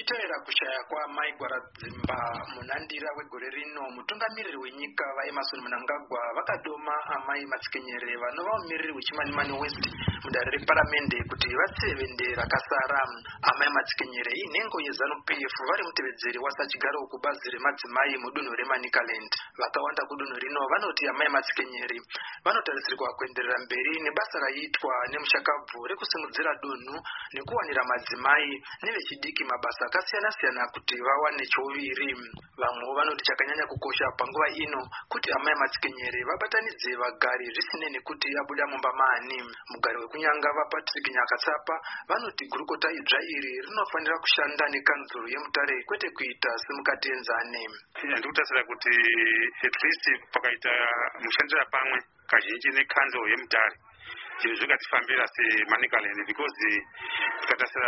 Tichitevera kushaya kwaamai Gwaradzimba munandira wegore rino, mutungamiriri wenyika vaEmmerson Mnangagwa vakadoma amai Matsikonyere vanova mumiriri weChimanimani West mudare reparamende kuti vatsive rakasara. Amai Matsikonyere inhengo yeZANU-PF vari mutevedzeri wasachigaro kubazi remadzimai mudunhu reManicaland. Vakawanda kudunhu rino vanoti amai Matsikonyere vanotarisirwa kuenderera mberi nebasa raiitwa nemushakabvu rekusimudzira dunhu nekuwanira madzimai nevechidiki mabasa akasiyana-siyana kuti vawane chouviri. Vamwe vanoti chakanyanya kukosha panguva ino kuti amai Matsikonyere vabatanidze vagari zvisinei nekuti abuda mumba maani. Mugari wekunyanga vaPatrick Nyakatsapa vanoti gurukota idzva iri rinofanira kushanda nekanzuru yemutare kwete kuita semukati enzane. Ndikutasira kuti at least pakaita mushandira pamwe kazhinji nekanzuru yemutare zvinhu zvikatifambira seManicaland because tikatasira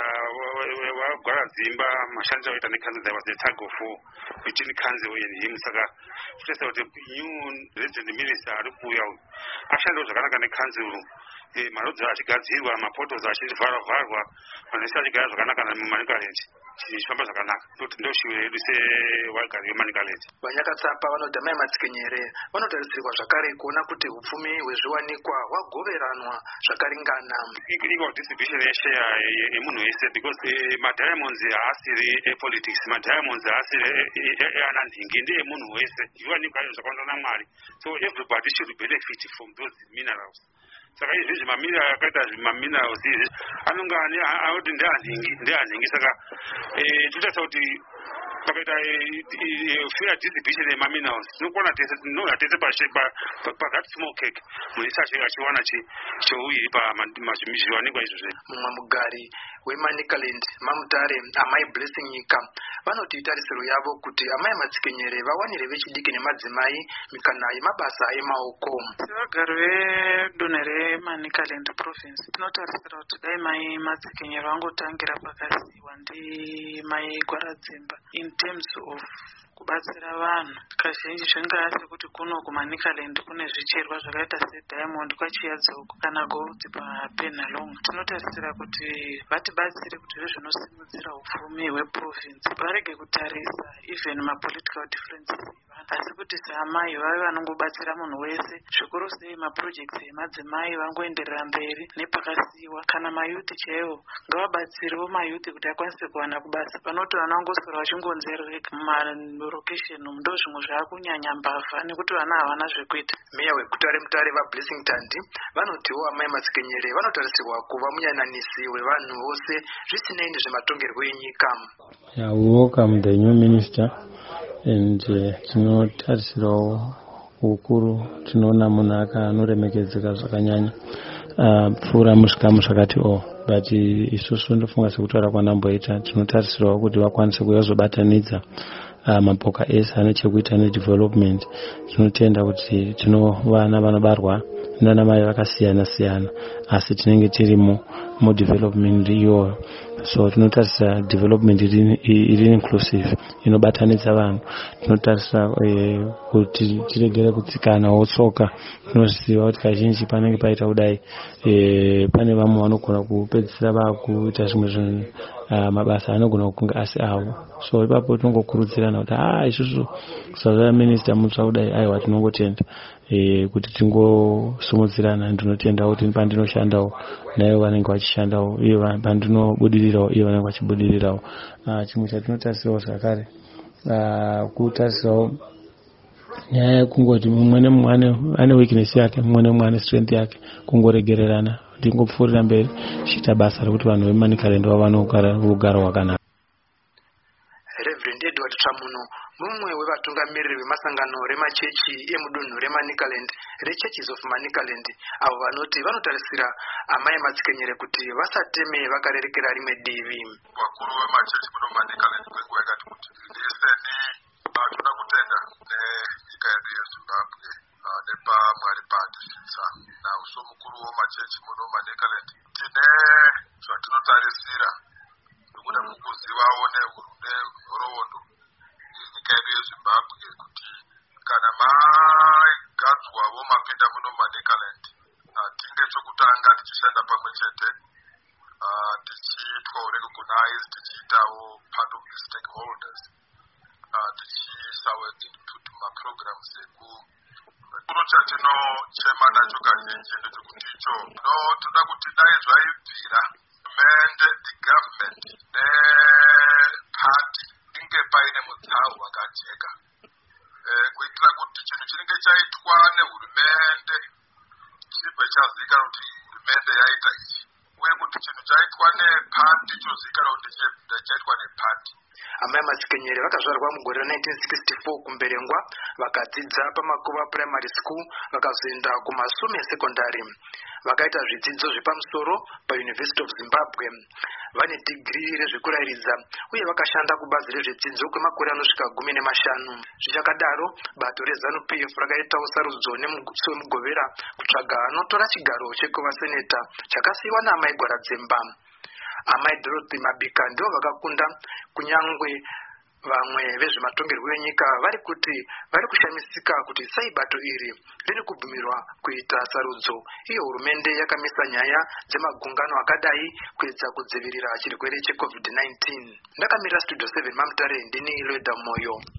Gwaradzimba mashandiro aita nekanzuru there was a tug of war between council and him. Saka tikutasira kuti new resident minister ari kuuya uyu ashandawo zvakanaka nekanzuru, marodzi achigadzirwa, mapotos achivharwa, vanhu vese achigara zvakanaka muManicaland, chichifamba zvakanaka. Kuti ndoshiwe yedu sewagari weManicaland. VaNyakatsapa vanoti amai Matsikonyere vanotarisirwa zvakare kuona kuti hupfumi hwezviwanikwa hwagoveranwa zvakaringana. Equal distribution yeshare yemunhu wese because madiamonds haasiri epolitics, madiamonds haasiri eananhingi, ndeemunhu wese. Zviwanikwa izvo zvakawanzwa naMwari, so everybody should benefit from those minerals. Saka izvi zvimaminerals akaita zvimaminerals izvi anonga anoti ndeanhingi. Saka tinotarisa kuti pakaita fair distribution yemaminerals tinokwana tese pa small cake munhu wese achiwana chouviri pazviwanikwa izvozvo. Mumwe mugari weManicaland Mamutare amai Blessing Nyika vanoti itarisiro yavo kuti amai Matsikonyere vawanire vechidiki nemadzimai mikana yemabasa emaoko. Sevagari vedunhu reManicaland province tinotarisira kuti dai mai Matsikonyere vangotangira pakasiyiwa ndimai Gwaradzimba in terms of kubatsira vanhu. Kazhinji zvingava sekuti kuno kuManicaland kune zvicherwa zvakaita sediamond kwaChiyadzoko kana gold paPenalong. Tinotarisira kuti vatibatsire kuti zvinosimudzira upfumi hweprovince varege kutarisa even mapolitical differences, asi kuti seamai vave vanongobatsira munhu wese, zvikuru sei maprojects emadzimai vangoenderera mberi nepakasiyiwa. Kana mayuthi chaiwo ngavabatsirewo mayuthi kuti akwanise kuwana kubasa, panoti vana vangosora vachingonzerereka mumarokesheni ndo zvimwe zvaakunyanya mbavha nekuti vana havana zvekuita. Meya weguta reMutare vaBlessing Tandi vanotiwo amai Matsikonyere vanotarisirwa kuva muyananisi wevanhu vose zvisinei nezvematongerwo enyika. We welcome the new minister and tinotarisirawo ukuru, tinoona munhu anoremekedzeka zvakanyanya pfuura muzvikamu zvakati but isusu ndofunga sekutaura kwanamboita tinotarisirawo kuti vakwanise kuzobatanidza mapoka ese ane chekuita nedevelopment. Tinotenda kuti vana vanobarwa nanamai vakasiyana-siyana asi tinenge tiri mudevelopment iyoyo. So tinotarisa development iri inclusive inobatanidza vanhu. Tinotarisa kuti tiregere kutsikanawo tsoka. Tinoziva kuti kazhinji panenge paita kudai pane vamwe vanogona kupedzisira vakuita zvimwe zvinhu mabasa anogona kunge asi avo. So ipapo tinongokurudzirana kuti isusu kusazva minister mutsva kudai aiwa tinongotenda kuti tingosimudzirana. Ndinotenda kuti pandinoshandawo naivo vanenge vachishandawo, iyo pandinobudirirawo iyo vanenge vachibudirirawo. Chimwe chatinotarisirawo zvakare kutarisirawo nyaya yekungoti mumwe nemumwe ane weakness yake, mumwe nemumwe ane strength yake, kungoregererana tingopfuurira mberi tichiita basa rekuti vanhu veManicaland vawane ugaro hwakanaka. Reverend Edward Tramuno mumwe wevatungamiriri vemasangano remachechi emudunhu reManicaland reChurches of Manicaland avo vanoti vanotarisira amai Matsikonyere kuti vasateme vakarerekera rimwe divi. Vakuru vemachechi muno Manicaland kwenguva yakati kuti ndiseni toda kutenda nenyika yedu yeZimbabwe nepamwari patisvitsa nauso mukuru wemachechi muno Manicaland tine zvatinotarisira nekuda mukuzivawo nehorondo yenyika yedu yeZimbabwe kuti kana magadzwawo mapinda muno Manicaland tinge chokutanga tichishanda pamwe chete tichiitwawo recognize tichiitawo part of the stakeholders tichisawe input maprograms chikuru chatinochema nacho kazhinji ndechekuti icho toda kuti dai zvaibvira hurumende, the government neparty inge paine mutsaru wakajeka kuitira kuti chinhu chinenge chaitwa nehurumende chibve chazivikanwa kuti hurumende yaita ichi, uye kuti chinhu chaitwa nepati chozivikanwa kuti chaitwa nepati. Amai Matsikenyere vakazvarwa mugore ra1964 kumberengwa, vakadzidza pamakuva primary school, vakazoenda kuMasume secondary, vakaita zvidzidzo zvepamusoro paUniversity of Zimbabwe. Vane degree rezvekurairidza uye vakashanda kubazi rezvedzidzo kwemakore anosvika 15. Zvichakadaro, bato reZANU-PF rakaitawo sarudzo nemusi wemugovera kutsvaga anotora chigaro chekuva seneta chakasiyiwa naamai Gwaradzemba. Amai Dorothy Mabika ndivo vakakunda, kunyangwe vamwe vezvematongerwo enyika vari kushamisika kuti sei bato iri riri kubvumirwa kuita sarudzo. Iyo hurumende yakamisa nyaya dzemagungano akadai kuedza kudzivirira chirwere cheCovid-19. Ndakamira Studio 7 Mamutare, ndini Loida Moyo.